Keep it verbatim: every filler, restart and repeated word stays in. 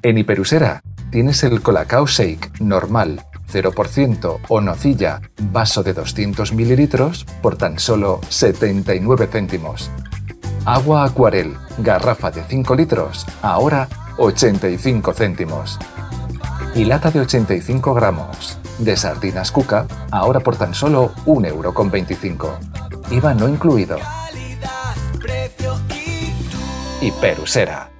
En Hiperusera tienes el Colacao Shake normal, cero por ciento o nocilla, vaso de doscientos mililitros por tan solo setenta y nueve céntimos. Agua Acuarel, garrafa de cinco litros, ahora ochenta y cinco céntimos. Y lata de ochenta y cinco gramos de sardinas Cuca, ahora por tan solo un euro con veinticinco. I V A no incluido. Hiperusera.